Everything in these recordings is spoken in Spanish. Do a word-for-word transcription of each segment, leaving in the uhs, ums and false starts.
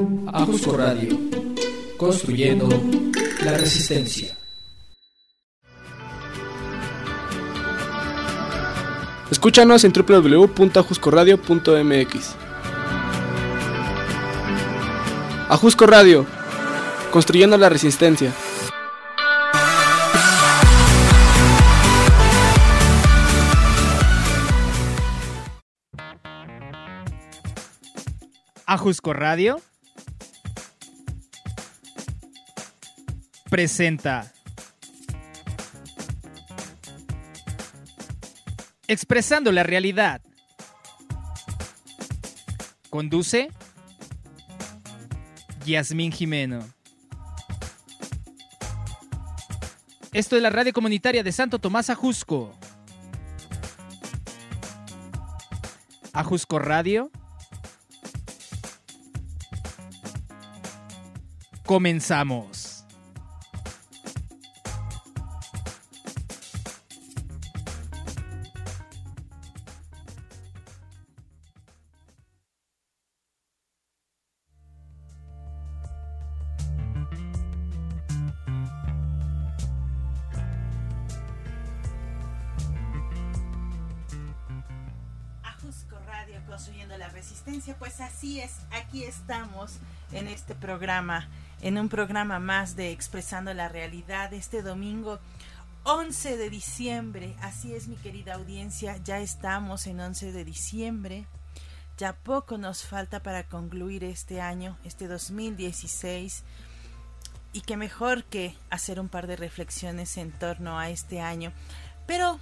Ajusco Radio, construyendo la resistencia. Escúchanos en doble u doble u doble u punto ajusco radio punto m x. Ajusco Radio, construyendo la resistencia. Ajusco Radio presenta Expresando la Realidad. Conduce Yasmín Jimeno. Esto es la radio comunitaria de Santo Tomás Ajusco. Ajusco Radio. Comenzamos. Ajusco Radio, construyendo la resistencia. Pues así es, aquí estamos en este programa, en un programa más de Expresando la Realidad, este domingo once de diciembre. Así es, mi querida audiencia, ya estamos en once de diciembre. Ya poco nos falta para concluir este año, este dos mil dieciséis. Y qué mejor que hacer un par de reflexiones en torno a este año. Pero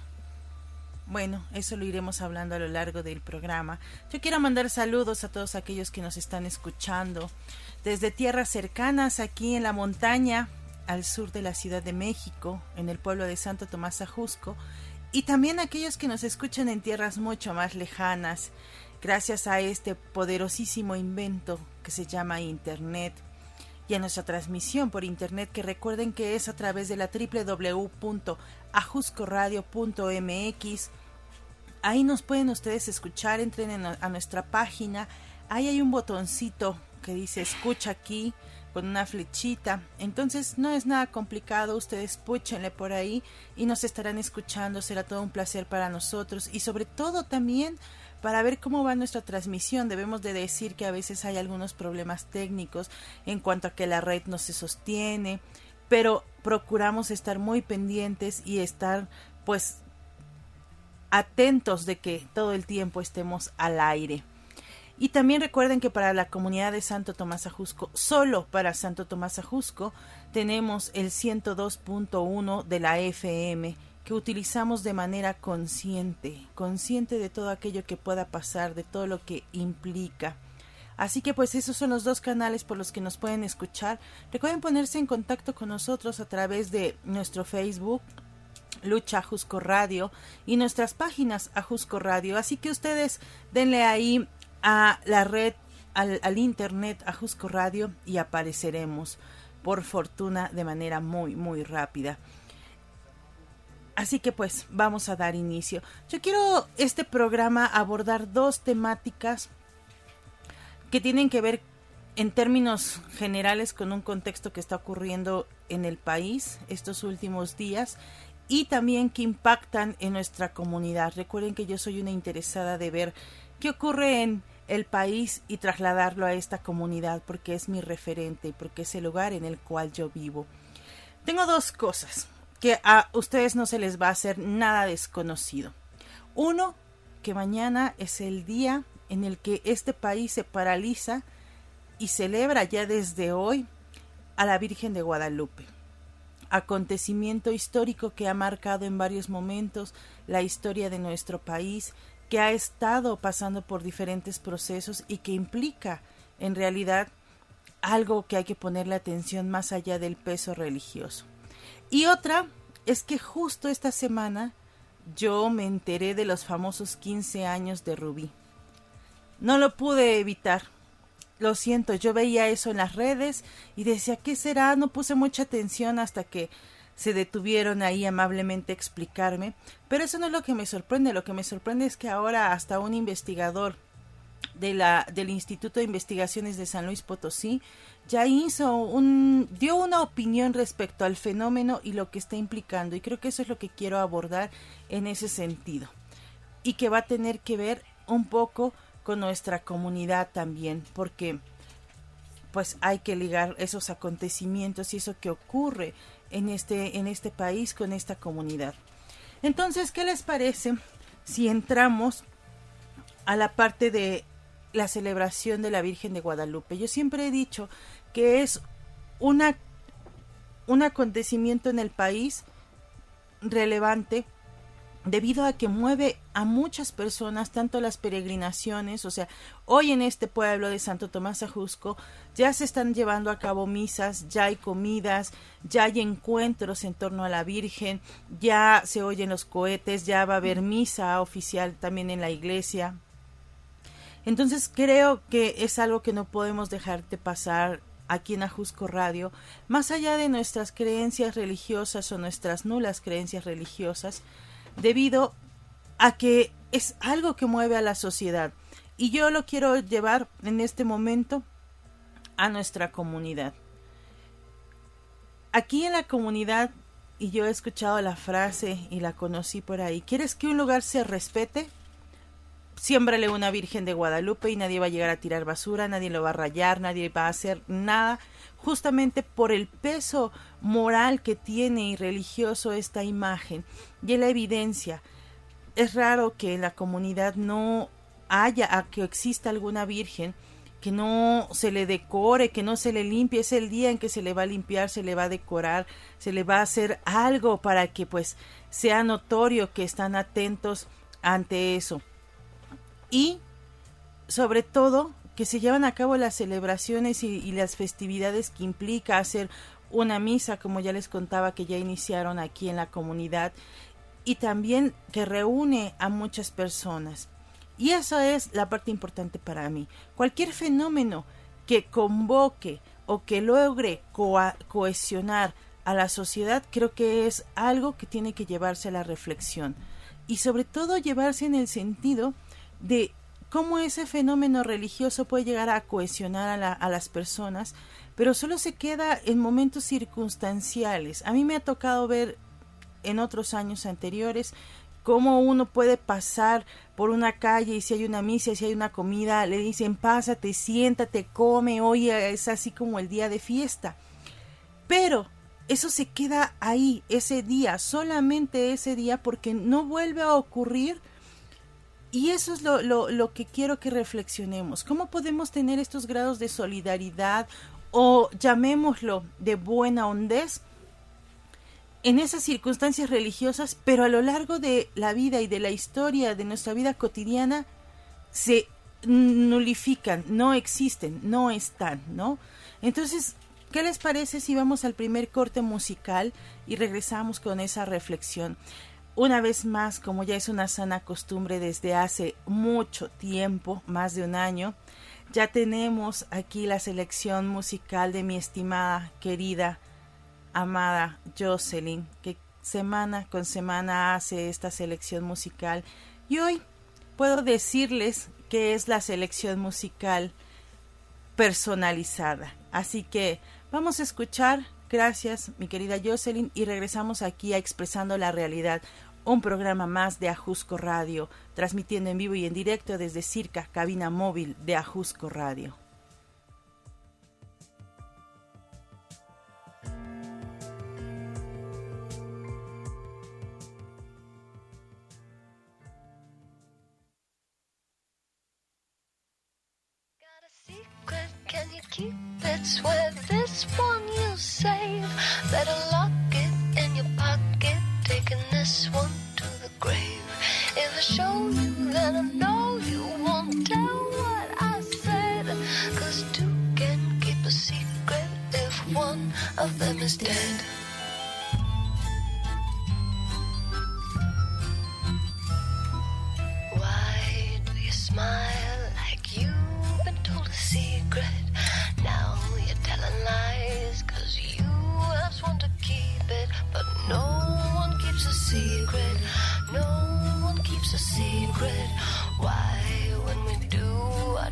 bueno, eso lo iremos hablando a lo largo del programa. Yo quiero mandar saludos a todos aquellos que nos están escuchando desde tierras cercanas, aquí en la montaña, al sur de la Ciudad de México, en el pueblo de Santo Tomás Ajusco, y también a aquellos que nos escuchan en tierras mucho más lejanas, gracias a este poderosísimo invento que se llama Internet, y a nuestra transmisión por Internet, que recuerden que es a través de la doble u doble u doble u punto ajusco radio punto m x. Ahí nos pueden ustedes escuchar, entren en, a nuestra página, ahí hay un botoncito que dice escucha aquí, con una flechita, entonces no es nada complicado, ustedes púchenle por ahí y nos estarán escuchando, será todo un placer para nosotros y sobre todo también para ver cómo va nuestra transmisión. Debemos de decir que a veces hay algunos problemas técnicos en cuanto a que la red no se sostiene, pero procuramos estar muy pendientes y estar pues atentos de que todo el tiempo estemos al aire. Y también recuerden que para la comunidad de Santo Tomás Ajusco, solo para Santo Tomás Ajusco, tenemos el ciento dos punto uno de la F M, que utilizamos de manera consciente, consciente de todo aquello que pueda pasar, de todo lo que implica. Así que pues esos son los dos canales por los que nos pueden escuchar. Recuerden ponerse en contacto con nosotros a través de nuestro Facebook, Lucha Ajusco Radio, y nuestras páginas Ajusco Radio. Así que ustedes denle ahí a la red, al, al internet Ajusco Radio y apareceremos, por fortuna, de manera muy muy rápida. Así que pues vamos a dar inicio. Yo quiero este programa abordar dos temáticas que tienen que ver en términos generales con un contexto que está ocurriendo en el país estos últimos días y también que impactan en nuestra comunidad. Recuerden que yo soy una interesada de ver qué ocurre en el país y trasladarlo a esta comunidad porque es mi referente y porque es el lugar en el cual yo vivo. Tengo dos cosas que a ustedes no se les va a hacer nada desconocido. Uno, que mañana es el día en el que este país se paraliza y celebra ya desde hoy a la Virgen de Guadalupe. Acontecimiento histórico que ha marcado en varios momentos la historia de nuestro país, que ha estado pasando por diferentes procesos y que implica, en realidad, algo que hay que ponerle atención más allá del peso religioso. Y otra es que justo esta semana yo me enteré de los famosos quince años de Rubí. No lo pude evitar. Lo siento, yo veía eso en las redes y decía, ¿qué será? No puse mucha atención hasta que se detuvieron ahí amablemente a explicarme. Pero eso no es lo que me sorprende. Lo que me sorprende es que ahora hasta un investigador de la, del Instituto de Investigaciones de San Luis Potosí, ya hizo un, dio una opinión respecto al fenómeno y lo que está implicando, y creo que eso es lo que quiero abordar en ese sentido, y que va a tener que ver un poco con nuestra comunidad también, porque pues hay que ligar esos acontecimientos y eso que ocurre en este, en este país con esta comunidad. Entonces, ¿qué les parece si entramos a la parte de la celebración de la Virgen de Guadalupe? Yo siempre he dicho que es una, un acontecimiento en el país relevante debido a que mueve a muchas personas, tanto las peregrinaciones, o sea, hoy en este pueblo de Santo Tomás Ajusco ya se están llevando a cabo misas, ya hay comidas, ya hay encuentros en torno a la Virgen, ya se oyen los cohetes, ya va a haber misa oficial también en la iglesia. Entonces creo que es algo que no podemos dejar de pasar aquí en Ajusco Radio, más allá de nuestras creencias religiosas o nuestras nulas creencias religiosas, debido a que es algo que mueve a la sociedad. Y yo lo quiero llevar en este momento a nuestra comunidad. Aquí en la comunidad, y yo he escuchado la frase y la conocí por ahí, ¿quieres que un lugar se respete? Siémbrale una Virgen de Guadalupe y nadie va a llegar a tirar basura, nadie lo va a rayar, nadie va a hacer nada, justamente por el peso moral que tiene y religioso esta imagen y la evidencia. Es raro que en la comunidad no haya, a que exista alguna Virgen, que no se le decore, que no se le limpie. Es el día en que se le va a limpiar, se le va a decorar, se le va a hacer algo para que pues sea notorio que están atentos ante eso. Y sobre todo que se llevan a cabo las celebraciones y, y las festividades que implica hacer una misa, como ya les contaba que ya iniciaron aquí en la comunidad, y también que reúne a muchas personas. Y esa es la parte importante para mí. Cualquier fenómeno que convoque o que logre co- cohesionar a la sociedad, creo que es algo que tiene que llevarse a la reflexión. Y sobre todo llevarse en el sentido de cómo ese fenómeno religioso puede llegar a cohesionar a, la, a las personas, pero solo se queda en momentos circunstanciales. A mí me ha tocado ver en otros años anteriores cómo uno puede pasar por una calle y si hay una misa, si hay una comida, le dicen pásate, siéntate, come, hoy es así como el día de fiesta. Pero eso se queda ahí, ese día, solamente ese día, porque no vuelve a ocurrir. Y eso es lo, lo, lo que quiero que reflexionemos. ¿Cómo podemos tener estos grados de solidaridad o llamémoslo de buena hondez en esas circunstancias religiosas, pero a lo largo de la vida y de la historia de nuestra vida cotidiana se nulifican, no existen, no están, ¿no? Entonces, ¿qué les parece si vamos al primer corte musical y regresamos con esa reflexión? Una vez más, como ya es una sana costumbre desde hace mucho tiempo, más de un año, ya tenemos aquí la selección musical de mi estimada, querida, amada Jocelyn, que semana con semana hace esta selección musical. Y hoy puedo decirles que es la selección musical personalizada. Así que vamos a escuchar. Gracias, mi querida Jocelyn, y regresamos aquí a Expresando la Realidad, un programa más de Ajusco Radio, transmitiendo en vivo y en directo desde Circa, cabina móvil de Ajusco Radio. Can you keep it? Swear this one you'll save. Better lock it in your pocket, taking this one to the grave. If I show you, then I know you won't tell what I said. Cause two can keep a secret if one of them is dead. Why do you smile like you've been told a secret? Now you're telling lies, cause you have sworn to keep it. But no one keeps a secret, no one keeps a secret. Why, when we do,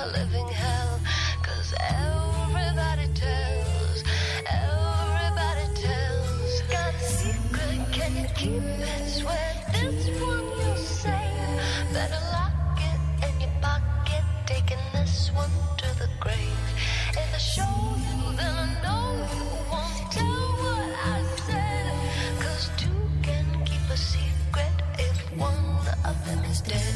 living hell. Cause everybody tells, everybody tells. Got a secret, can you keep it? Swear this one you'll save. Better lock it in your pocket, taking this one to the grave. If I show you, then I know you won't tell what I said. Cause two can keep a secret if one of them is dead.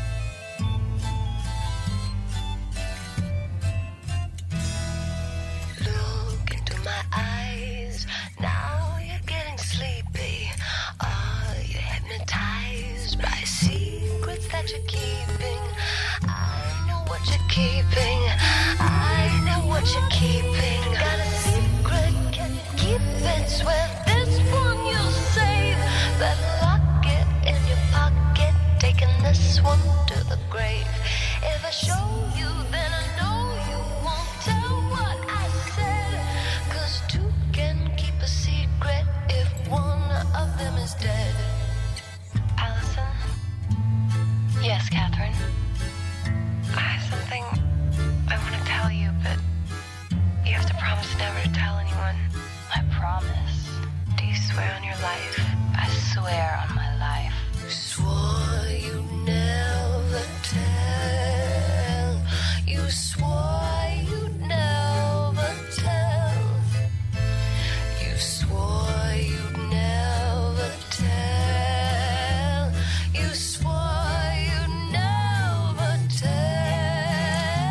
Look into my eyes, now you're getting sleepy. Are you hypnotized by secrets that you're keeping? I know what you're keeping, I know what you're keeping. Got a secret, can you keep it? Swear this one you'll save. Better lock it in your pocket, taking this one to the grave. If I show you, then I know you won't tell what I said. Cause two can keep a secret if one of them is dead. Allison? Yes, Catherine? I have something I want to tell you, but you have to promise never to tell anyone. I promise. Do you swear on your life? I swear on my life. You swore you'd never tell. You swore you'd never tell. You swore you'd never tell. You swore you'd never tell.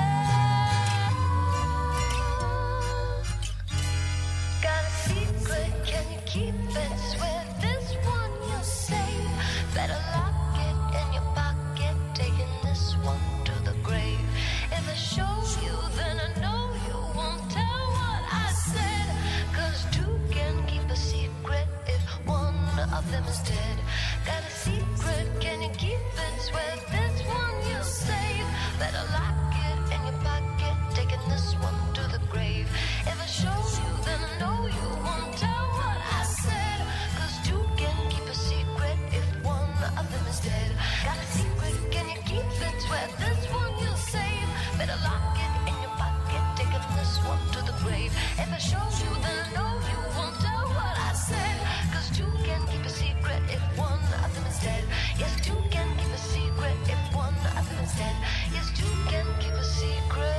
Got a secret, can you keep it? Swear this one you'll save. Better lock it in your pocket, taking this one to the grave. If I show you, then I know you won't tell what I said. Cause two can keep a secret if one of them is dead. Got a secret, can you keep it? Swear this one you'll save. Better lock it in your pocket, taking this one to the grave. If I show you, then I know you won't tell what I said. Cause two can keep a secret if one of them is dead. Got a secret, can you keep it? Swear this one you'll save. Better lock it in your pocket, taking this one to the grave. If I show you, then I know you won't tell what I said. Cause two can keep a secret if one of them is dead. Yes, two can keep a secret if one of them is dead. Yes, two can keep a secret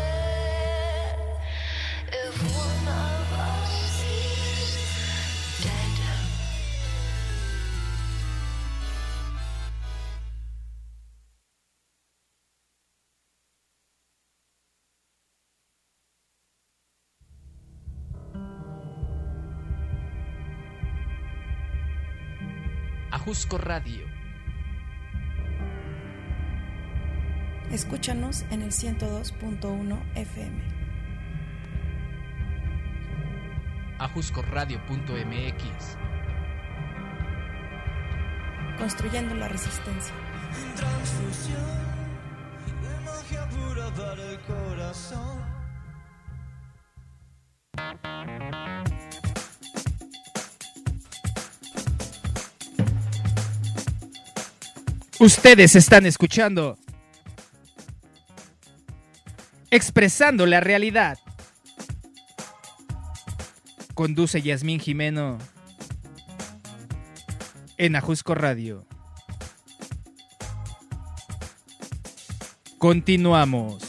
if one of us is dead. Ajusco Radio. Escúchanos en el ciento dos punto uno F M. ajusco radio punto m x. Construyendo la resistencia. Transfusión de magia pura para el corazón. Ustedes están escuchando Expresando la Realidad. Conduce Yasmín Jimeno en Ajusco Radio. Continuamos.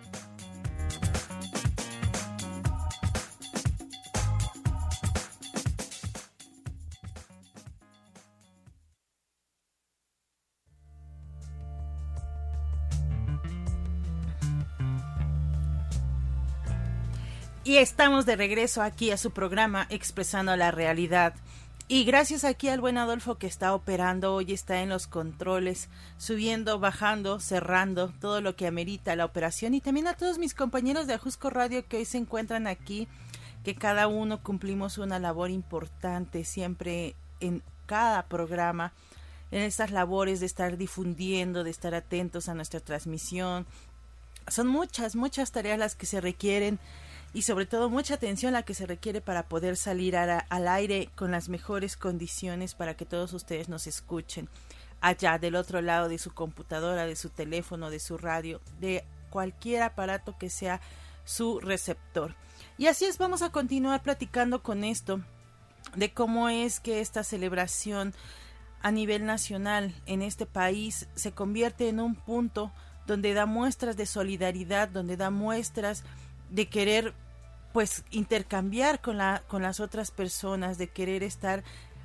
Y estamos de regreso aquí a su programa Expresando la Realidad. Y gracias aquí al buen Adolfo que está operando, hoy está en los controles, subiendo, bajando, cerrando, todo lo que amerita la operación. Y también a todos mis compañeros de Ajusco Radio que hoy se encuentran aquí, que cada uno cumplimos una labor importante siempre en cada programa, en estas labores de estar difundiendo, de estar atentos a nuestra transmisión. Son muchas, muchas tareas las que se requieren. Y sobre todo mucha atención la que se requiere para poder salir a la, al aire con las mejores condiciones para que todos ustedes nos escuchen allá del otro lado de su computadora, de su teléfono, de su radio, de cualquier aparato que sea su receptor. Y así es, vamos a continuar platicando con esto, de cómo es que esta celebración a nivel nacional en este país se convierte en un punto donde da muestras de solidaridad, donde da muestras de querer pues intercambiar con la con las otras personas, de querer estar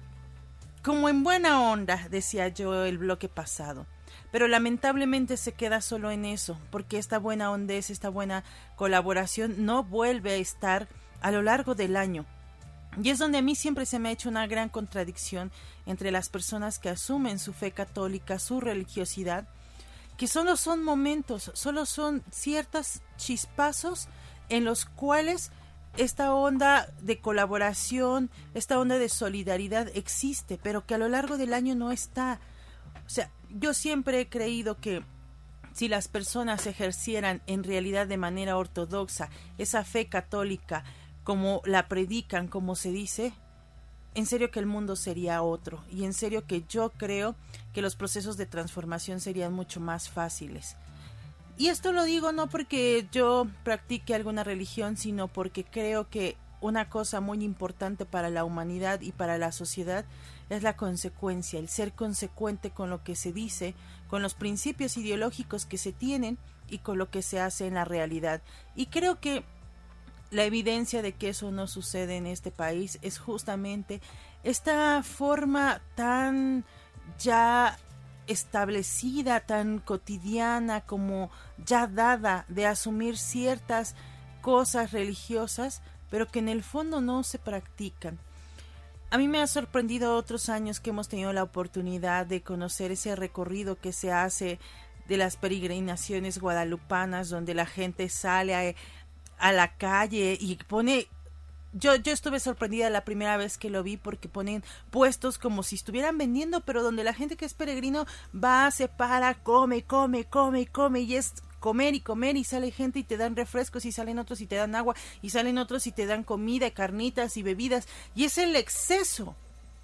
como en buena onda, decía yo el bloque pasado. Pero lamentablemente se queda solo en eso, porque esta buena hondez, esta buena colaboración no vuelve a estar a lo largo del año. Y es donde a mí siempre se me ha hecho una gran contradicción entre las personas que asumen su fe católica, su religiosidad, que solo son momentos, solo son ciertos chispazos en los cuales esta onda de colaboración, esta onda de solidaridad existe, pero que a lo largo del año no está. O sea, yo siempre he creído que si las personas ejercieran en realidad de manera ortodoxa esa fe católica como la predican, como se dice, en serio que el mundo sería otro, y en serio que yo creo que los procesos de transformación serían mucho más fáciles. Y esto lo digo no porque yo practique alguna religión, sino porque creo que una cosa muy importante para la humanidad y para la sociedad es la consecuencia, el ser consecuente con lo que se dice, con los principios ideológicos que se tienen y con lo que se hace en la realidad. Y creo que la evidencia de que eso no sucede en este país es justamente esta forma tan ya establecida, tan cotidiana, como ya dada de asumir ciertas cosas religiosas, pero que en el fondo no se practican. A mí me ha sorprendido otros años que hemos tenido la oportunidad de conocer ese recorrido que se hace de las peregrinaciones guadalupanas, donde la gente sale a, a la calle y pone... Yo, yo estuve sorprendida la primera vez que lo vi porque ponen puestos como si estuvieran vendiendo, pero donde la gente que es peregrino va, se para, come, come, come, come, y es comer y comer, y sale gente y te dan refrescos, y salen otros y te dan agua, y salen otros y te dan comida, carnitas y bebidas, y es el exceso.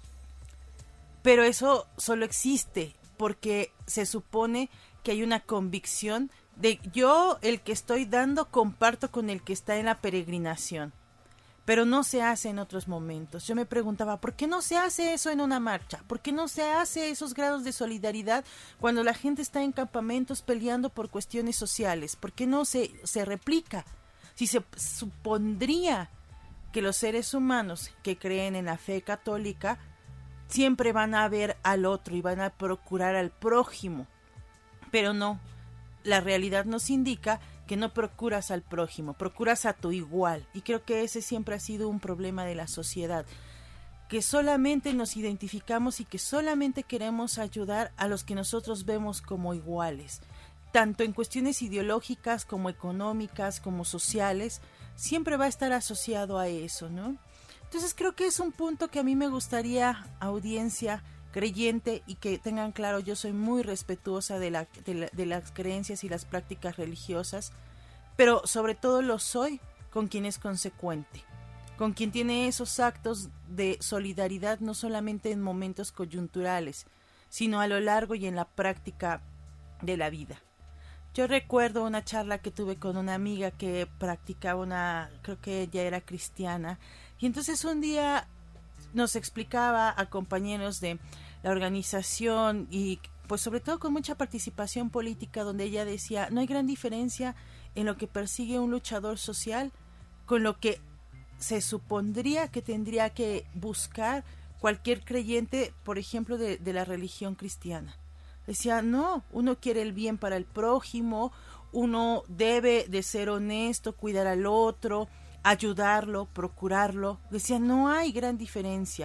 Pero eso solo existe porque se supone que hay una convicción de yo, el que estoy dando, comparto con el que está en la peregrinación. Pero no se hace en otros momentos. Yo me preguntaba, ¿por qué no se hace eso en una marcha? ¿Por qué no se hace esos grados de solidaridad cuando la gente está en campamentos peleando por cuestiones sociales? ¿Por qué no se, se replica? Si se supondría que los seres humanos que creen en la fe católica siempre van a ver al otro y van a procurar al prójimo. Pero no, la realidad nos indica que no procuras al prójimo, procuras a tu igual, y creo que ese siempre ha sido un problema de la sociedad, que solamente nos identificamos y que solamente queremos ayudar a los que nosotros vemos como iguales, tanto en cuestiones ideológicas como económicas, como sociales, siempre va a estar asociado a eso, ¿no? Entonces creo que es un punto que a mí me gustaría, audiencia creyente, y que tengan claro, yo soy muy respetuosa de, la, de, la, de las creencias y las prácticas religiosas, pero sobre todo lo soy con quien es consecuente, con quien tiene esos actos de solidaridad no solamente en momentos coyunturales, sino a lo largo y en la práctica de la vida. Yo recuerdo una charla que tuve con una amiga que practicaba una, creo que ella era cristiana, y entonces un día nos explicaba a compañeros de la organización y pues sobre todo con mucha participación política, donde ella decía, no hay gran diferencia en lo que persigue un luchador social con lo que se supondría que tendría que buscar cualquier creyente, por ejemplo, de, de la religión cristiana. Decía, no, uno quiere el bien para el prójimo, uno debe de ser honesto, cuidar al otro, ayudarlo, procurarlo. Decía, no hay gran diferencia.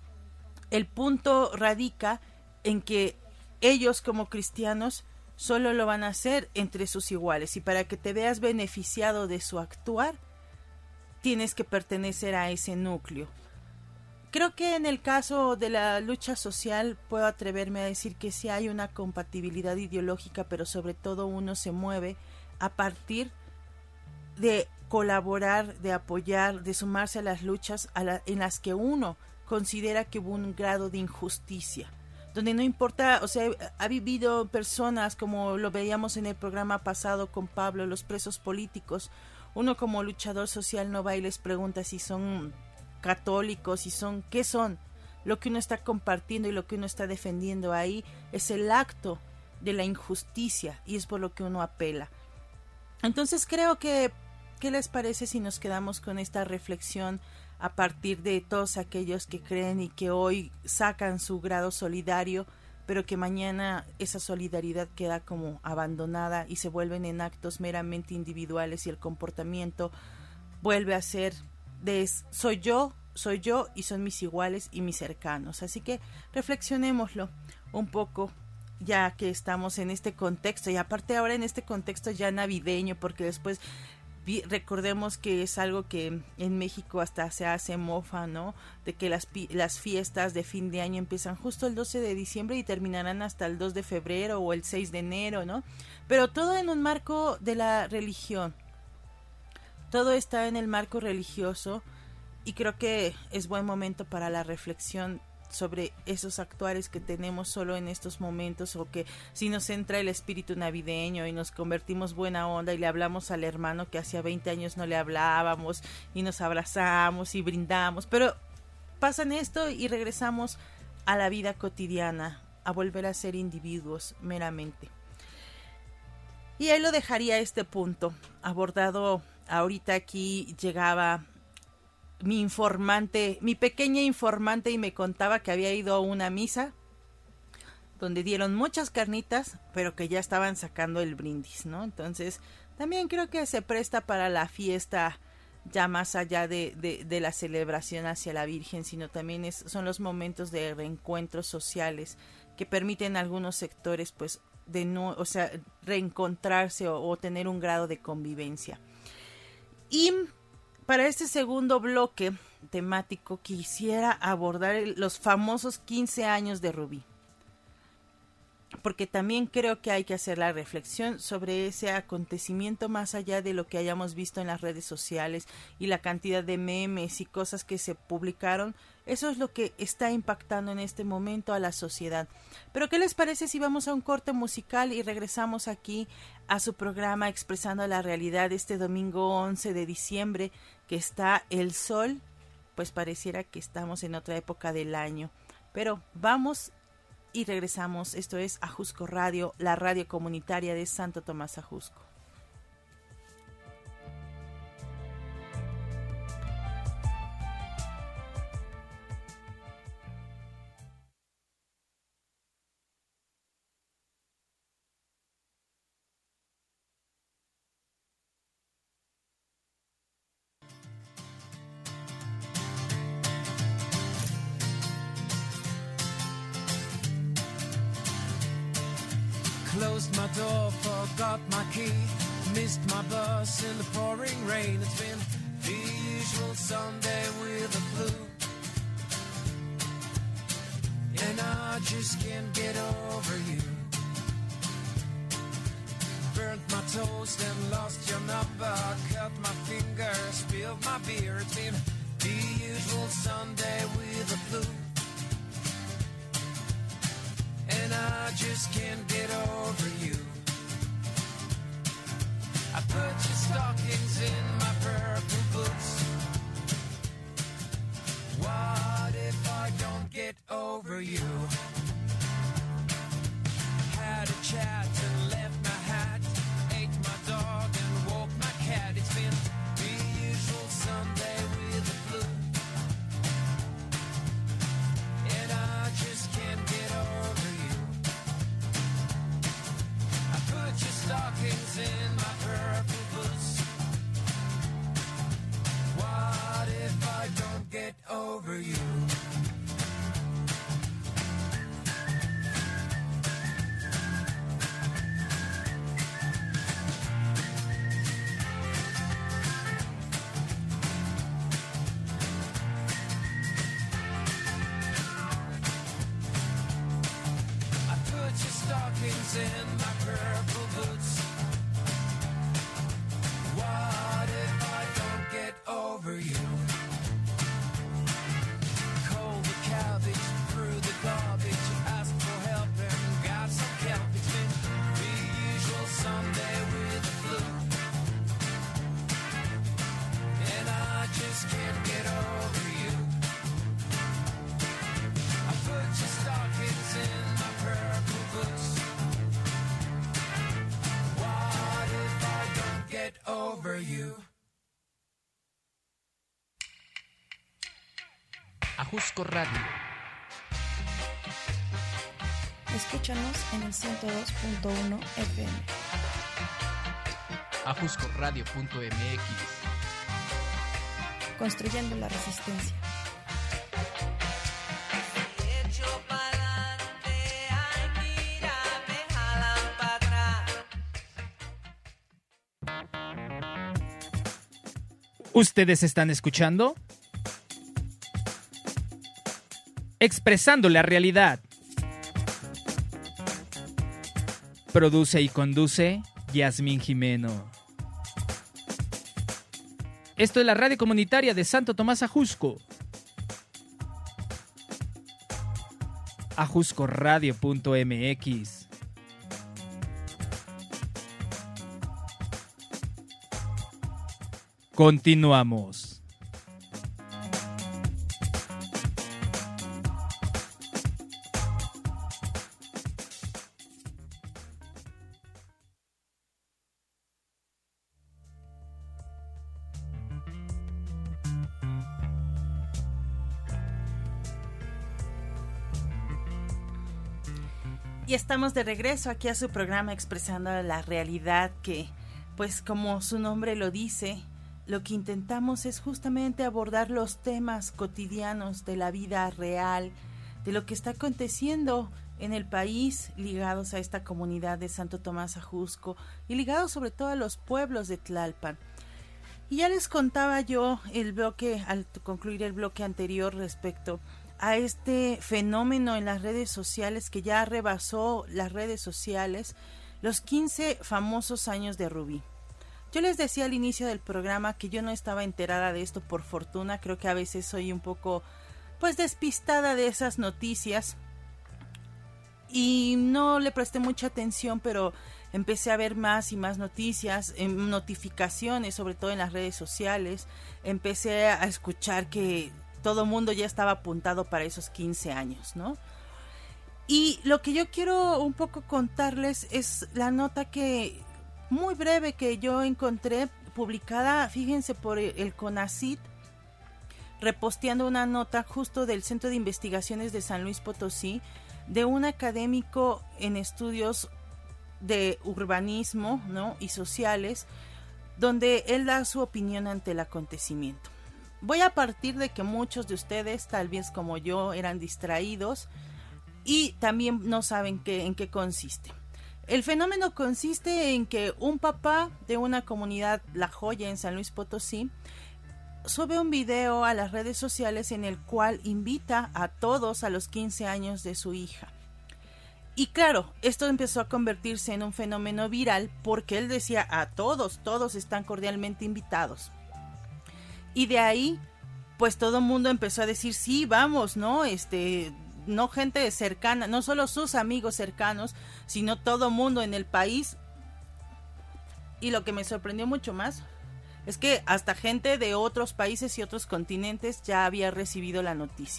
El punto radica en que ellos como cristianos solo lo van a hacer entre sus iguales, y para que te veas beneficiado de su actuar, tienes que pertenecer a ese núcleo. Creo que en el caso de la lucha social puedo atreverme a decir que sí hay una compatibilidad ideológica, pero sobre todo uno se mueve a partir de colaborar, de apoyar, de sumarse a las luchas a la, en las que uno considera que hubo un grado de injusticia. donde no importa, o sea, ha vivido personas como lo veíamos en el programa pasado con Pablo, los presos políticos. Uno como luchador social no va y les pregunta si son católicos, si son, ¿qué son? Lo que uno está compartiendo y lo que uno está defendiendo ahí es el acto de la injusticia y es por lo que uno apela. Entonces creo que, ¿qué les parece si nos quedamos con esta reflexión a partir de todos aquellos que creen y que hoy sacan su grado solidario, pero que mañana esa solidaridad queda como abandonada y se vuelven en actos meramente individuales y el comportamiento vuelve a ser de soy yo, soy yo y son mis iguales y mis cercanos? Así que reflexionémoslo un poco ya que estamos en este contexto y aparte ahora en este contexto ya navideño, porque después recordemos que es algo que en México hasta se hace mofa, ¿no? De que las, las fiestas de fin de año empiezan justo el doce de diciembre y terminarán hasta el dos de febrero o el seis de enero, ¿no? Pero todo en un marco de la religión. Todo está en el marco religioso y creo que es buen momento para la reflexión sobre esos actuares que tenemos solo en estos momentos, o que si nos entra el espíritu navideño y nos convertimos buena onda y le hablamos al hermano que hacía veinte años no le hablábamos y nos abrazamos y brindamos, pero pasan esto y regresamos a la vida cotidiana, a volver a ser individuos meramente. Y ahí lo dejaría este punto abordado. Ahorita aquí llegaba mi informante, mi pequeña informante, y me contaba que había ido a una misa donde dieron muchas carnitas, pero que ya estaban sacando el brindis, ¿no? Entonces, también creo que se presta para la fiesta, ya más allá de, de, de la celebración hacia la Virgen, sino también es, son los momentos de reencuentros sociales que permiten a algunos sectores, pues, de no, o sea, reencontrarse o, o tener un grado de convivencia. Y para este segundo bloque temático quisiera abordar el, los famosos quince años de Rubí, porque también creo que hay que hacer la reflexión sobre ese acontecimiento más allá de lo que hayamos visto en las redes sociales y la cantidad de memes y cosas que se publicaron. Eso es lo que está impactando en este momento a la sociedad. Pero ¿qué les parece si vamos a un corte musical y regresamos aquí a su programa Expresando la Realidad este domingo once de diciembre, que está el sol? Pues pareciera que estamos en otra época del año. Pero vamos y regresamos. Esto es Ajusco Radio, la radio comunitaria de Santo Tomás Ajusco. Closed my door, forgot my key, missed my bus in the pouring rain. It's been the usual Sunday with the flu, and I just can't get over you. Burnt my toast and lost your number, cut my finger, spilled my beer. It's been the usual Sunday with the flu, and I just can't get over you. I put your stockings in my purple boots. What if I don't get over you? Had a chat and left my hat, ate my dog and walked my cat. It's been the usual Sunday with the flu, and I just can't get over you. Put your stockings in my purple boots. What if I don't get over you? I put your stockings in my purple boots. over you. Ajusco Radio. Escúchanos en el ciento dos punto uno F M. ajusco radio punto m x. Construyendo la resistencia. ¿Ustedes están escuchando? Expresando la realidad. Produce y conduce Yasmín Jimeno. Esto es la radio comunitaria de Santo Tomás Ajusco. ajusco radio punto m x. Continuamos. Y estamos de regreso aquí a su programa Expresando la Realidad, que, pues como su nombre lo dice, lo que intentamos es justamente abordar los temas cotidianos de la vida real, de lo que está aconteciendo en el país, ligados a esta comunidad de Santo Tomás Ajusco y ligados sobre todo a los pueblos de Tlalpan. Y ya les contaba yo el bloque, al concluir el bloque anterior, respecto a este fenómeno en las redes sociales que ya rebasó las redes sociales, los quince famosos años de Rubí. Yo les decía al inicio del programa que yo no estaba enterada de esto por fortuna, creo que a veces soy un poco pues despistada de esas noticias y no le presté mucha atención, pero empecé a ver más y más noticias, notificaciones, sobre todo en las redes sociales. Empecé a escuchar que todo el mundo ya estaba apuntado para esos quince años, ¿no? Y lo que yo quiero un poco contarles es la nota que, muy breve, que yo encontré publicada, fíjense, por el CONACYT, reposteando una nota justo del Centro de Investigaciones de San Luis Potosí, de un académico en estudios de urbanismo, ¿no?, y sociales, donde él da su opinión ante el acontecimiento. Voy a partir de que muchos de ustedes, tal vez como yo, eran distraídos y también no saben qué, en qué consiste. El fenómeno consiste en que un papá de una comunidad, La Joya, en San Luis Potosí, sube un video a las redes sociales en el cual invita a todos a los quince años de su hija. Y claro, esto empezó a convertirse en un fenómeno viral porque él decía a todos, todos están cordialmente invitados. Y de ahí, pues todo el mundo empezó a decir, sí, vamos, ¿no? Este, no gente cercana, no solo sus amigos cercanos, sino todo el mundo en el país. Y lo que me sorprendió mucho más es que hasta gente de otros países y otros continentes ya había recibido la noticia.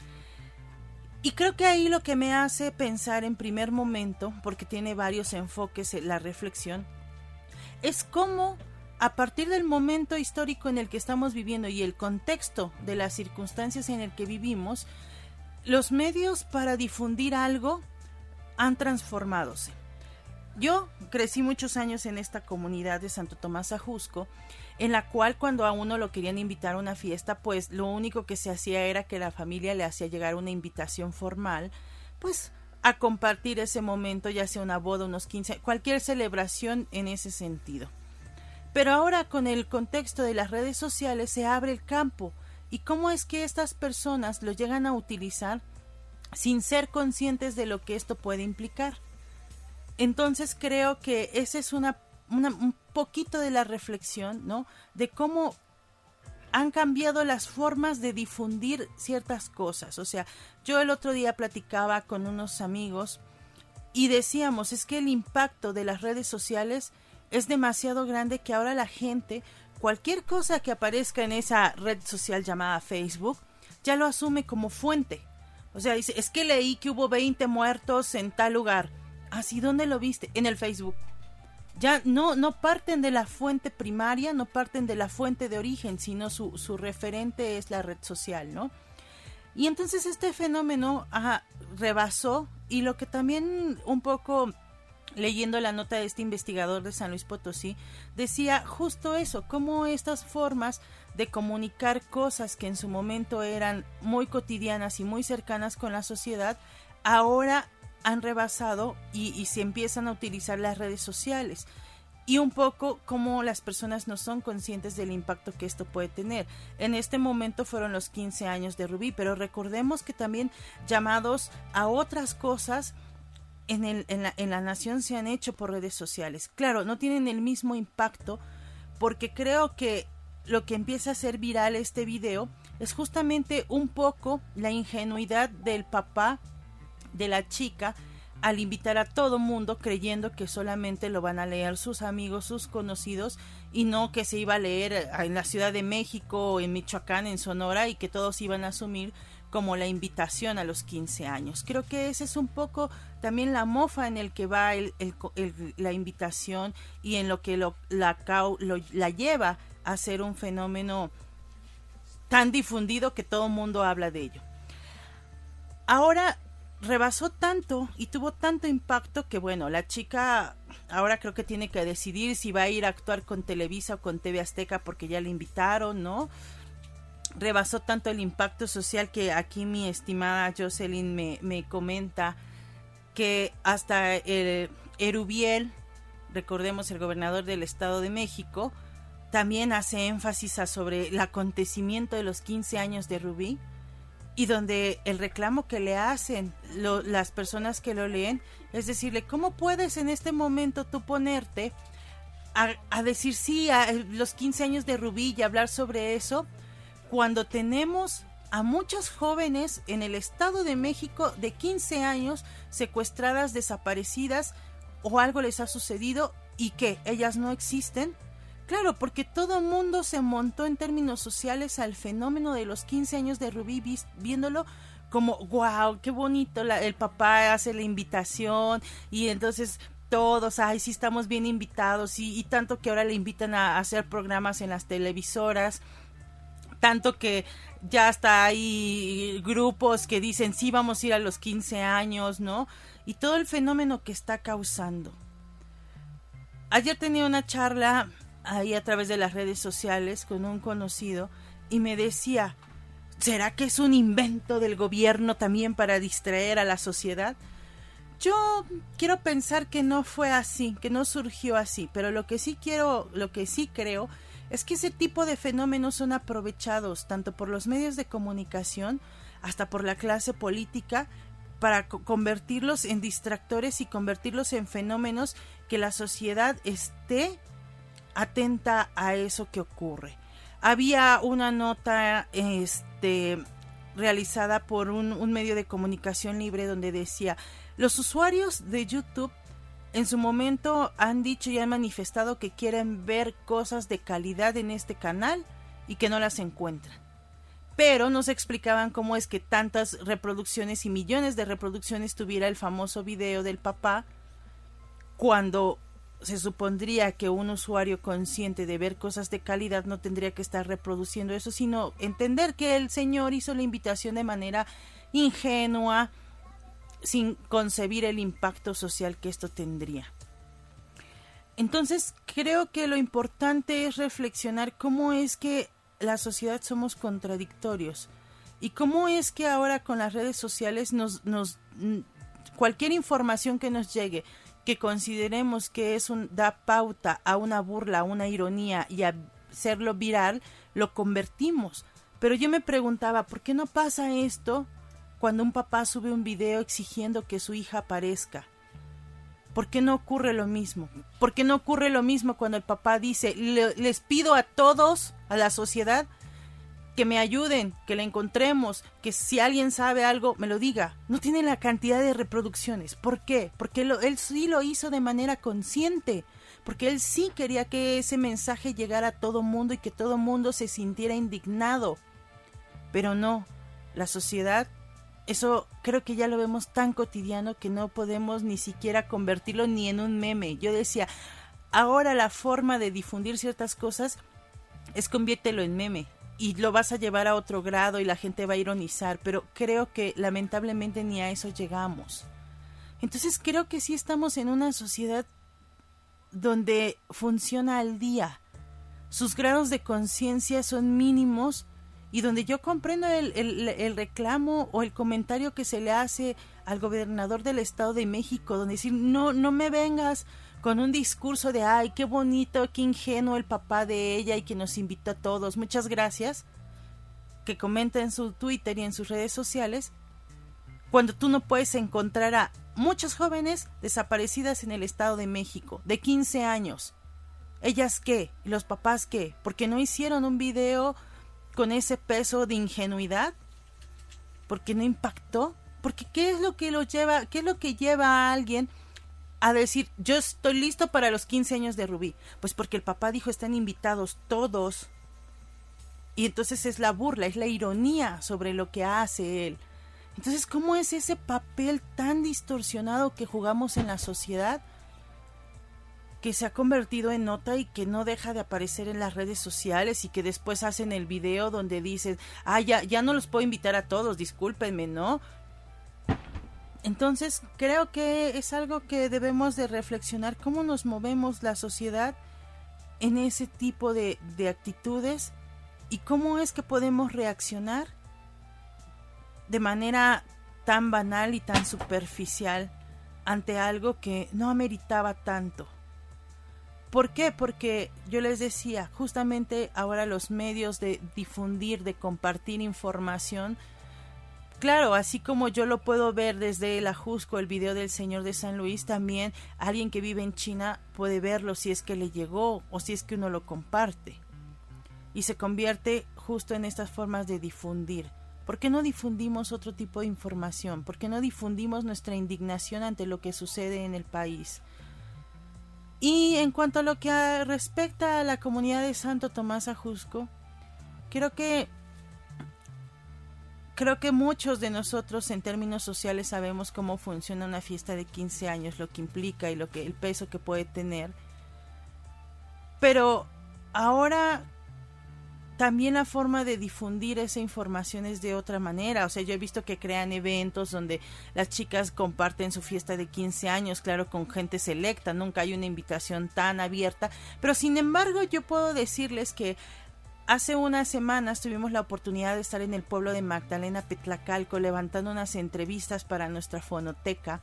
Y creo que ahí lo que me hace pensar en primer momento, porque tiene varios enfoques la reflexión, es cómo a partir del momento histórico en el que estamos viviendo y el contexto de las circunstancias en el que vivimos, los medios para difundir algo han transformadose. Yo crecí muchos años en esta comunidad de Santo Tomás Ajusco, en la cual cuando a uno lo querían invitar a una fiesta, pues lo único que se hacía era que la familia le hacía llegar una invitación formal, pues a compartir ese momento, ya sea una boda, unos quince, cualquier celebración en ese sentido. Pero ahora con el contexto de las redes sociales se abre el campo. ¿Y cómo es que estas personas lo llegan a utilizar sin ser conscientes de lo que esto puede implicar? Entonces creo que esa es una, una un poquito de la reflexión, ¿no?, de cómo han cambiado las formas de difundir ciertas cosas. O sea, yo el otro día platicaba con unos amigos y decíamos, es que el impacto de las redes sociales es demasiado grande, que ahora la gente, cualquier cosa que aparezca en esa red social llamada Facebook, ya lo asume como fuente. O sea, dice, es que leí que hubo veinte muertos en tal lugar. ¿Así dónde lo viste? En el Facebook. ya no, no parten de la fuente primaria, no parten de la fuente de origen, sino su, su referente es la red social, ¿no? Y entonces este fenómeno ajá, rebasó, y lo que también un poco leyendo la nota de este investigador de San Luis Potosí, decía justo eso, cómo estas formas de comunicar cosas que en su momento eran muy cotidianas y muy cercanas con la sociedad, ahora han rebasado y, y se empiezan a utilizar las redes sociales. Y un poco cómo las personas no son conscientes del impacto que esto puede tener. En este momento fueron los quince años de Rubí, pero recordemos que también llamados a otras cosas en, el, en, la, en la nación se han hecho por redes sociales. Claro, no tienen el mismo impacto, porque creo que lo que empieza a ser viral este video es justamente un poco la ingenuidad del papá de la chica al invitar a todo mundo creyendo que solamente lo van a leer sus amigos, sus conocidos, y no que se iba a leer en la Ciudad de México, en Michoacán, en Sonora, y que todos iban a asumir como la invitación a los quince años. Creo que ese es un poco también la mofa en el que va el, el, el, la invitación, y en lo que lo, la, lo, la lleva a ser un fenómeno tan difundido que todo el mundo habla de ello. Ahora rebasó tanto y tuvo tanto impacto que, bueno, la chica ahora creo que tiene que decidir si va a ir a actuar con Televisa o con T V Azteca, porque ya le invitaron, ¿no? Rebasó tanto el impacto social que aquí mi estimada Jocelyn me, me comenta que hasta el Erubiel, recordemos el gobernador del Estado de México, también hace énfasis a sobre el acontecimiento de los quince años de Rubí, y donde el reclamo que le hacen lo, las personas que lo leen es decirle, ¿cómo puedes en este momento tú ponerte a, a decir sí a los quince años de Rubí y hablar sobre eso, cuando tenemos a muchas jóvenes en el Estado de México de quince años secuestradas, desaparecidas, o algo les ha sucedido y que ellas no existen? Claro, porque todo el mundo se montó en términos sociales al fenómeno de los quince años de Rubí, viéndolo como, wow, qué bonito, la, el papá hace la invitación, y entonces todos, ay, sí estamos bien invitados, y, y tanto que ahora le invitan a, a hacer programas en las televisoras, tanto que ya hasta hay grupos que dicen, sí, vamos a ir a los quince años, ¿no? Y todo el fenómeno que está causando. Ayer tenía una charla ahí a través de las redes sociales con un conocido, y me decía, ¿será que es un invento del gobierno también para distraer a la sociedad? Yo quiero pensar que no fue así, que no surgió así, pero lo que sí quiero, lo que sí creo es que ese tipo de fenómenos son aprovechados tanto por los medios de comunicación hasta por la clase política para co- convertirlos en distractores y convertirlos en fenómenos que la sociedad esté atenta a eso que ocurre. Había una nota este, realizada por un, un medio de comunicación libre donde decía, los usuarios de YouTube en su momento han dicho y han manifestado que quieren ver cosas de calidad en este canal y que no las encuentran. Pero no se explicaban cómo es que tantas reproducciones y millones de reproducciones tuviera el famoso video del papá, cuando se supondría que un usuario consciente de ver cosas de calidad no tendría que estar reproduciendo eso, sino entender que el señor hizo la invitación de manera ingenua, sin concebir el impacto social que esto tendría. Entonces, creo que lo importante es reflexionar cómo es que la sociedad somos contradictorios y cómo es que ahora con las redes sociales nos, nos cualquier información que nos llegue que consideremos que es un da pauta a una burla, a una ironía y a hacerlo viral, lo convertimos. Pero yo me preguntaba, ¿por qué no pasa esto cuando un papá sube un video exigiendo que su hija aparezca? ¿Por qué no ocurre lo mismo? ¿Por qué no ocurre lo mismo cuando el papá dice, le, les pido a todos, a la sociedad, que me ayuden, que la encontremos, que si alguien sabe algo, me lo diga? No tiene la cantidad de reproducciones. ¿Por qué? Porque lo, él sí lo hizo de manera consciente, porque él sí quería que ese mensaje llegara a todo mundo y que todo mundo se sintiera indignado. Pero no, la sociedad, eso creo que ya lo vemos tan cotidiano que no podemos ni siquiera convertirlo ni en un meme. Yo decía, ahora la forma de difundir ciertas cosas es conviértelo en meme y lo vas a llevar a otro grado y la gente va a ironizar, pero creo que lamentablemente ni a eso llegamos. Entonces creo que sí estamos en una sociedad donde funciona al día. Sus grados de conciencia son mínimos y donde yo comprendo el, el, el reclamo o el comentario que se le hace al gobernador del Estado de México, donde decir, no, no me vengas con un discurso de, ay, qué bonito, qué ingenuo el papá de ella y que nos invita a todos, muchas gracias, que comenta en su Twitter y en sus redes sociales, cuando tú no puedes encontrar a muchas jóvenes desaparecidas en el Estado de México, de quince años. ¿Ellas qué? ¿Y los papás qué? ¿Porque no hicieron un video con ese peso de ingenuidad? ¿Porque no impactó? Porque ¿qué es lo que lo lleva, qué es lo que lleva a alguien a decir, yo estoy listo para los quince años de Rubí? Pues porque el papá dijo, están invitados todos. Y entonces es la burla, es la ironía sobre lo que hace él. Entonces, ¿cómo es ese papel tan distorsionado que jugamos en la sociedad, que se ha convertido en nota y que no deja de aparecer en las redes sociales y que después hacen el video donde dicen, ah, ya, ya no los puedo invitar a todos, discúlpenme, ¿no? Entonces, creo que es algo que debemos de reflexionar, cómo nos movemos la sociedad en ese tipo de, de actitudes y cómo es que podemos reaccionar de manera tan banal y tan superficial ante algo que no ameritaba tanto. ¿Por qué? Porque yo les decía, justamente ahora los medios de difundir, de compartir información, claro, así como yo lo puedo ver desde el Ajusco, el video del señor de San Luis, también alguien que vive en China puede verlo si es que le llegó o si es que uno lo comparte. Y se convierte justo en estas formas de difundir. ¿Por qué no difundimos otro tipo de información? ¿Por qué no difundimos nuestra indignación ante lo que sucede en el país? Y en cuanto a lo que respecta a la comunidad de Santo Tomás Ajusco, creo que creo que muchos de nosotros en términos sociales sabemos cómo funciona una fiesta de quince años, lo que implica y lo que el peso que puede tener. Pero ahora también la forma de difundir esa información es de otra manera. O sea, yo he visto que crean eventos donde las chicas comparten su fiesta de quince años, claro, con gente selecta, nunca hay una invitación tan abierta, pero sin embargo yo puedo decirles que hace unas semanas tuvimos la oportunidad de estar en el pueblo de Magdalena Petlacalco levantando unas entrevistas para nuestra fonoteca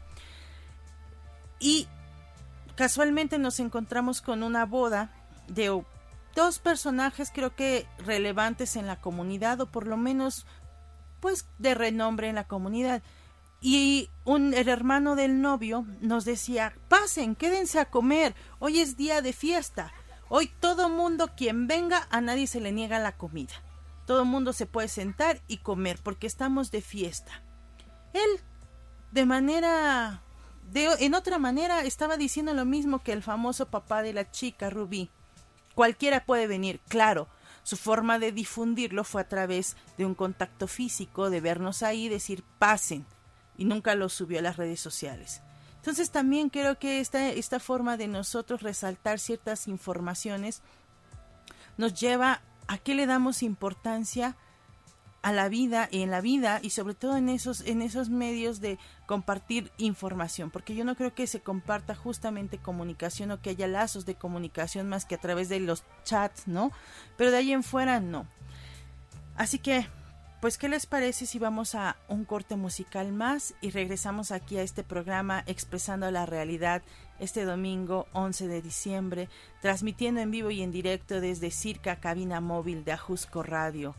y casualmente nos encontramos con una boda de dos personajes creo que relevantes en la comunidad o por lo menos pues de renombre en la comunidad y un, el hermano del novio nos decía, pasen, quédense a comer, hoy es día de fiesta, hoy todo mundo quien venga, a nadie se le niega la comida, todo mundo se puede sentar y comer porque estamos de fiesta. Él de manera, de, en otra manera estaba diciendo lo mismo que el famoso papá de la chica Rubí. Cualquiera puede venir, claro, su forma de difundirlo fue a través de un contacto físico, de vernos ahí, decir pasen, y nunca lo subió a las redes sociales. Entonces también creo que esta, esta forma de nosotros resaltar ciertas informaciones nos lleva a qué le damos importancia a la vida y en la vida y sobre todo en esos, en esos medios de compartir información, porque yo no creo que se comparta justamente comunicación o que haya lazos de comunicación más que a través de los chats, ¿no? Pero de ahí en fuera no. Así que, pues, ¿qué les parece si vamos a un corte musical más y regresamos aquí a este programa Expresando la Realidad este domingo once de diciembre, transmitiendo en vivo y en directo desde Circa Cabina Móvil de Ajusco Radio?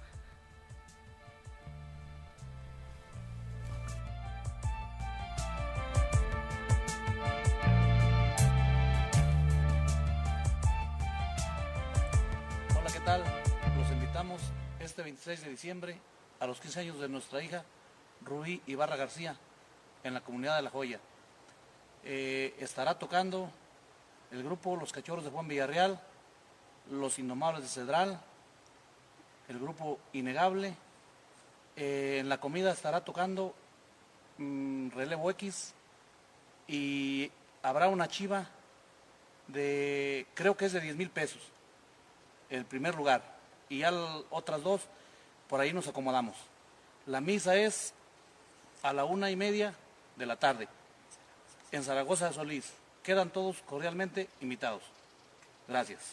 Los invitamos este veintiséis de diciembre a los quince años de nuestra hija Rubí Ibarra García en la comunidad de La Joya. Eh, estará tocando el grupo Los Cachorros de Juan Villarreal, Los Indomables de Cedral, el grupo Innegable. Eh, en la comida estará tocando mmm, Relevo X y habrá una chiva de, creo que es de diez mil pesos, el primer lugar, y ya l- otras dos, por ahí nos acomodamos. La misa es a la una y media de la tarde, en Zaragoza de Solís. Quedan todos cordialmente invitados. Gracias.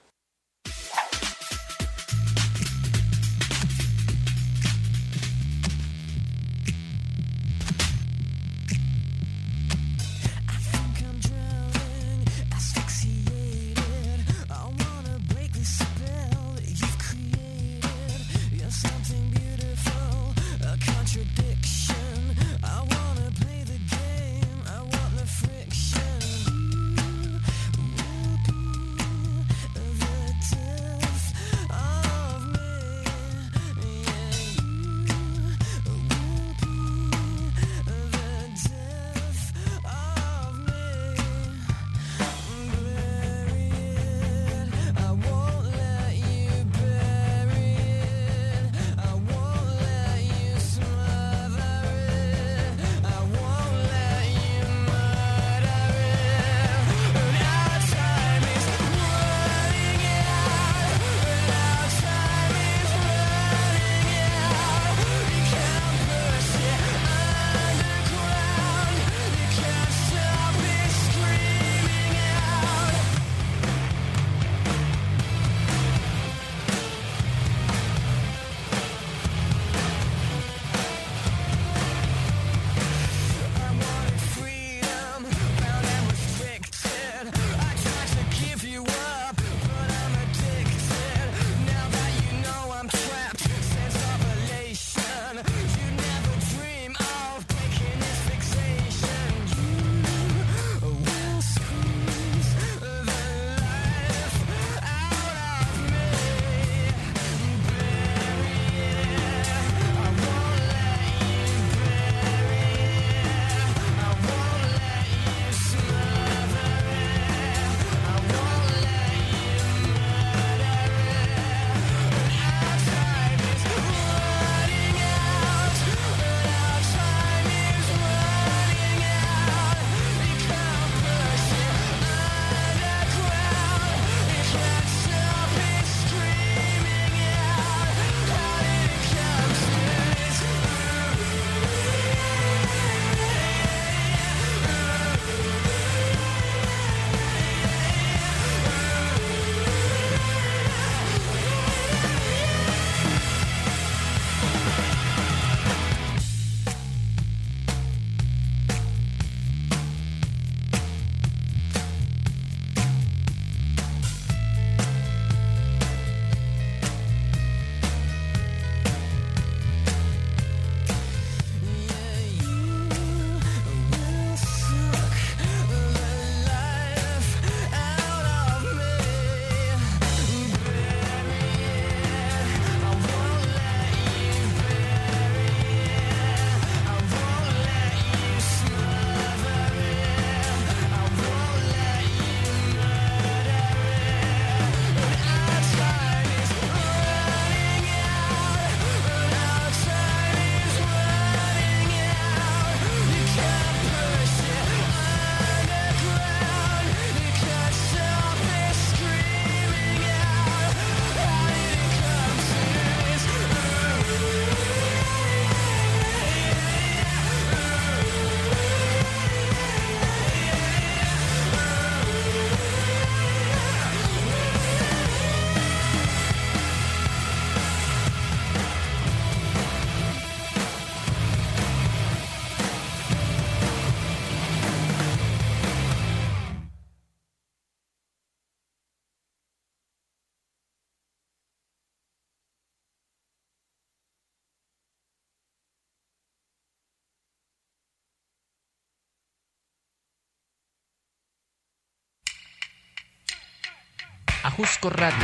Ajusco Radio.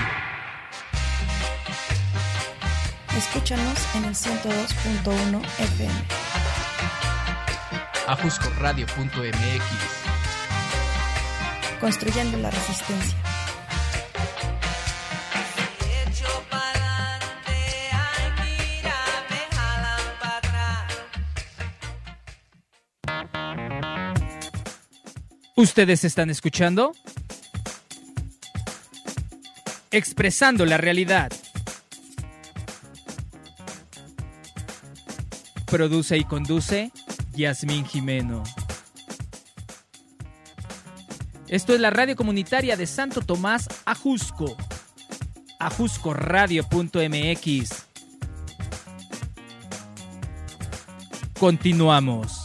Escúchanos en el ciento dos punto uno F M. ajusco radio punto m x. Construyendo la resistencia. Ustedes están escuchando Expresando la realidad. Produce y conduce Yasmín Jimeno. Esto es la radio comunitaria de Santo Tomás Ajusco. ajusco radio punto m x. Continuamos.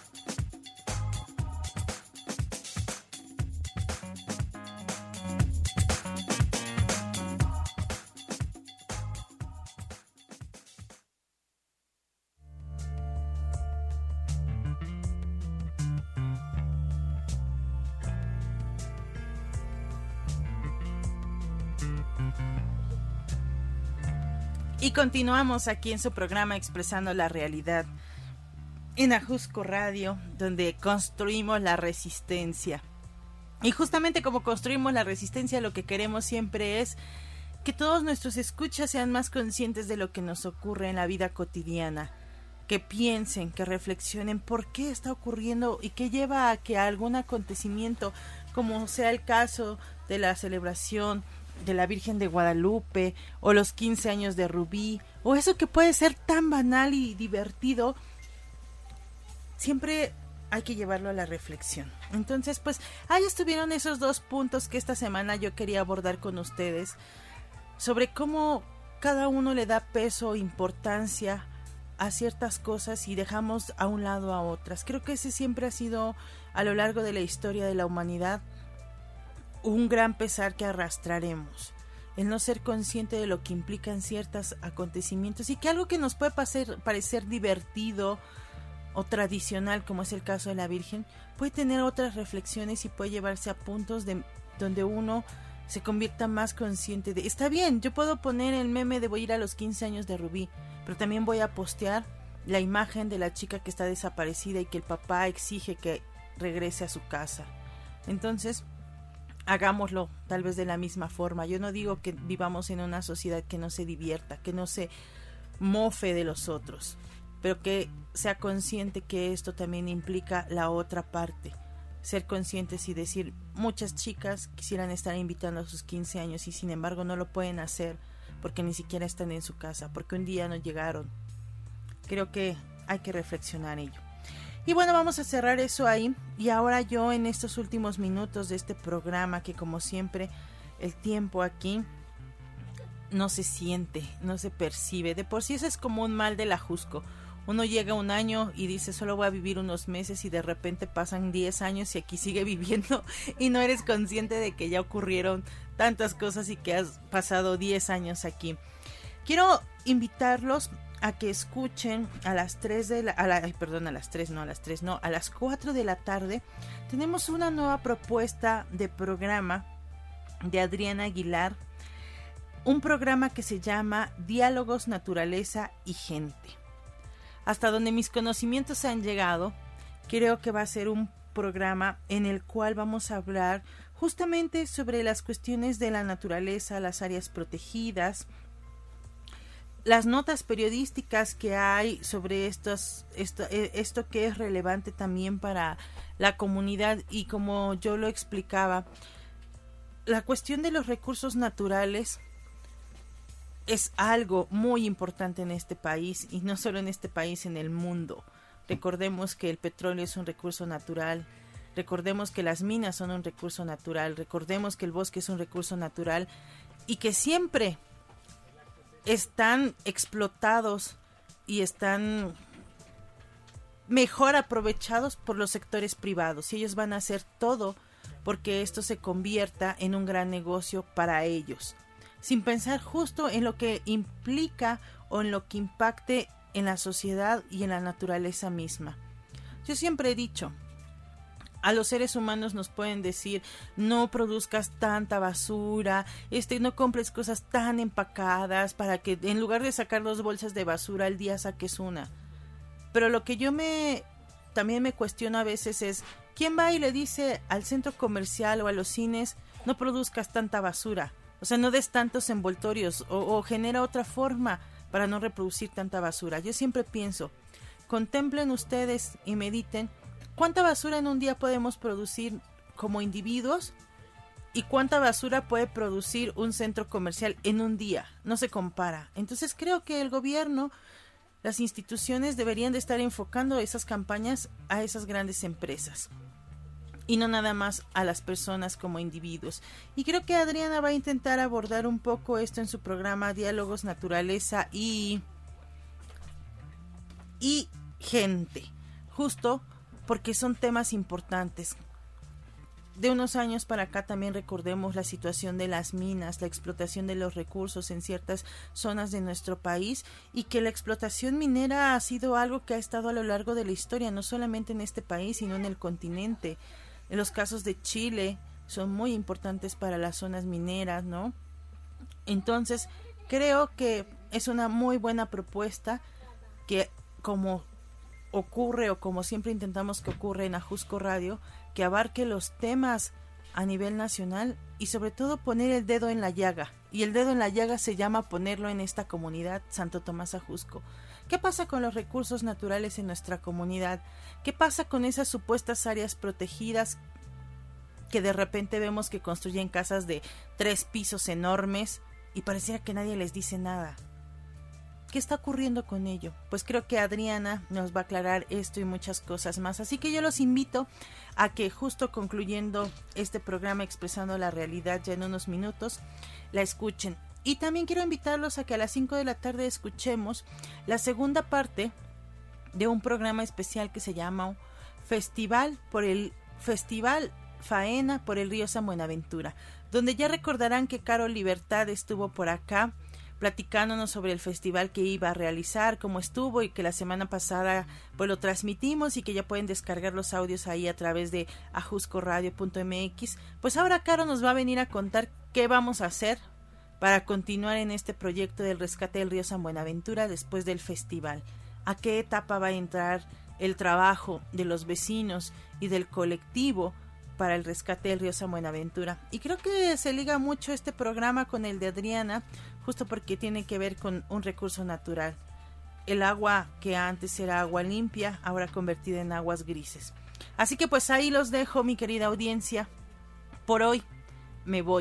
Y continuamos aquí en su programa Expresando la Realidad, en Ajusco Radio, donde construimos la resistencia. Y justamente como construimos la resistencia, lo que queremos siempre es que todos nuestros escuchas sean más conscientes de lo que nos ocurre en la vida cotidiana, que piensen, que reflexionen por qué está ocurriendo y qué lleva a que algún acontecimiento, como sea el caso de la celebración de la Virgen de Guadalupe o los quince años de Rubí, o eso que puede ser tan banal y divertido, siempre hay que llevarlo a la reflexión. Entonces, pues ahí estuvieron esos dos puntos que esta semana yo quería abordar con ustedes, sobre cómo cada uno le da peso e importancia a ciertas cosas y dejamos a un lado a otras. Creo que ese siempre ha sido, a lo largo de la historia de la humanidad, un gran pesar que arrastraremos, el no ser consciente de lo que implican ciertos acontecimientos y que algo que nos puede parecer, parecer divertido o tradicional, como es el caso de la Virgen, puede tener otras reflexiones y puede llevarse a puntos de donde uno se convierta más consciente de, está bien, yo puedo poner el meme de voy a ir a los quince años de Rubí, pero también voy a postear la imagen de la chica que está desaparecida y que el papá exige que regrese a su casa. Entonces, hagámoslo tal vez de la misma forma. Yo no digo que vivamos en una sociedad que no se divierta, que no se mofe de los otros, pero que sea consciente que esto también implica la otra parte. Ser conscientes y decir, muchas chicas quisieran estar invitando a sus quince años y sin embargo no lo pueden hacer porque ni siquiera están en su casa, porque un día no llegaron. Creo que hay que reflexionar ello. Y bueno, vamos a cerrar eso ahí. Y ahora yo en estos últimos minutos de este programa, que como siempre el tiempo aquí no se siente, no se percibe. De por sí eso es como un mal del Ajusco. Uno llega un año y dice solo voy a vivir unos meses y de repente pasan diez años y aquí sigue viviendo y no eres consciente de que ya ocurrieron tantas cosas y que has pasado diez años aquí. Quiero invitarlos a que escuchen a las tres de la, a la ay, perdón, a las tres, no, a las tres, no, a las cuatro de la tarde. Tenemos una nueva propuesta de programa de Adriana Aguilar, un programa que se llama Diálogos, Naturaleza y Gente. Hasta donde mis conocimientos han llegado, creo que va a ser un programa en el cual vamos a hablar justamente sobre las cuestiones de la naturaleza, las áreas protegidas, las notas periodísticas que hay sobre estos, esto, esto que es relevante también para la comunidad. Y como yo lo explicaba, la cuestión de los recursos naturales es algo muy importante en este país, y no solo en este país, en el mundo. Recordemos que el petróleo es un recurso natural, recordemos que las minas son un recurso natural, recordemos que el bosque es un recurso natural y que siempre están explotados y están mejor aprovechados por los sectores privados, y ellos van a hacer todo porque esto se convierta en un gran negocio para ellos, sin pensar justo en lo que implica o en lo que impacte en la sociedad y en la naturaleza misma. Yo siempre he dicho, a los seres humanos nos pueden decir, no produzcas tanta basura, este, no compres cosas tan empacadas para que en lugar de sacar dos bolsas de basura al día saques una. Pero lo que yo me también me cuestiono a veces es, ¿quién va y le dice al centro comercial o a los cines, no produzcas tanta basura? O sea, no des tantos envoltorios o, o genera otra forma para no reproducir tanta basura. Yo siempre pienso, contemplen ustedes y mediten cuánta basura en un día podemos producir como individuos ¿Y cuánta basura puede producir un centro comercial en un día? No se compara. Entonces creo que el gobierno, las instituciones deberían de estar enfocando esas campañas a esas grandes empresas y no nada más a las personas como individuos. Y creo que Adriana va a intentar abordar un poco esto en su programa Diálogos, Naturaleza y, y Gente, justo porque son temas importantes. De unos años para acá también recordemos la situación de las minas, la explotación de los recursos en ciertas zonas de nuestro país, y que la explotación minera ha sido algo que ha estado a lo largo de la historia, no solamente en este país, sino en el continente. En los casos de Chile son muy importantes para las zonas mineras, ¿no? Entonces, creo que es una muy buena propuesta que, como ocurre o como siempre intentamos que ocurra en Ajusco Radio, que abarque los temas a nivel nacional y sobre todo poner el dedo en la llaga. Y el dedo en la llaga se llama ponerlo en esta comunidad Santo Tomás Ajusco. ¿Qué pasa con los recursos naturales en nuestra comunidad? ¿Qué pasa con esas supuestas áreas protegidas que de repente vemos que construyen casas de tres pisos enormes y pareciera que nadie les dice nada? ¿Qué está ocurriendo con ello? Pues creo que Adriana nos va a aclarar esto y muchas cosas más. Así que yo los invito a que, justo concluyendo este programa Expresando la Realidad ya en unos minutos, la escuchen. Y también quiero invitarlos a que a las cinco de la tarde escuchemos la segunda parte de un programa especial que se llama Festival por el Festival Faena por el Río San Buenaventura, donde ya recordarán que Caro Libertad estuvo por acá platicándonos sobre el festival que iba a realizar, cómo estuvo, y que la semana pasada pues lo transmitimos y que ya pueden descargar los audios ahí a través de ajusco radio punto m x. Pues ahora Caro nos va a venir a contar qué vamos a hacer para continuar en este proyecto del rescate del río San Buenaventura después del festival. ¿A qué etapa va a entrar el trabajo de los vecinos y del colectivo para el rescate del río San Buenaventura? Y creo que se liga mucho este programa con el de Adriana, justo porque tiene que ver con un recurso natural. El agua que antes era agua limpia, ahora convertida en aguas grises. Así que pues ahí los dejo, mi querida audiencia. Por hoy me voy.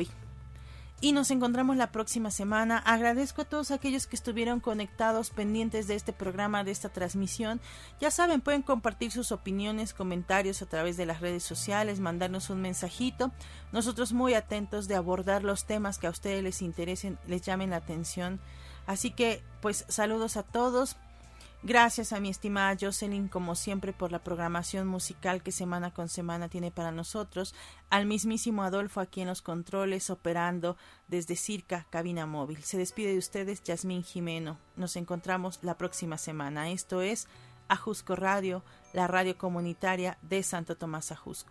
Y nos encontramos la próxima semana. Agradezco a todos aquellos que estuvieron conectados, pendientes de este programa, de esta transmisión. Ya saben, pueden compartir sus opiniones, comentarios a través de las redes sociales, mandarnos un mensajito. Nosotros muy atentos de abordar los temas que a ustedes les interesen, les llamen la atención. Así que, pues, saludos a todos. Gracias a mi estimada Jocelyn, como siempre, por la programación musical que semana con semana tiene para nosotros. Al mismísimo Adolfo aquí en los controles, operando desde Circa, cabina móvil. Se despide de ustedes Yasmín Jimeno. Nos encontramos la próxima semana. Esto es Ajusco Radio, la radio comunitaria de Santo Tomás Ajusco.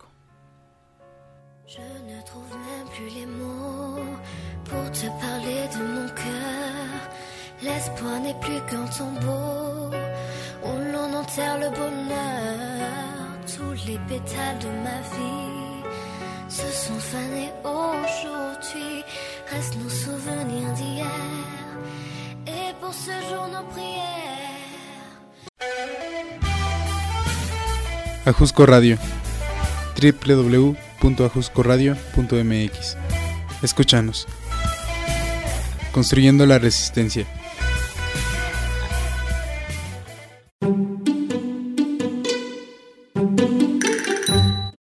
Je ne trouve même plus les mots pour te parler de mon cœur. L'espoir n'est plus qu'un tombeau où l'on enterre le bonheur. Tous les pétales de ma vie se sont fanés aujourd'hui. Restent nos souvenirs d'hier et pour ce jour nos prières. Ajusco Radio, doble u doble u doble u punto ajusco radio punto m x. Escúchanos. Construyendo la resistencia. Thank you.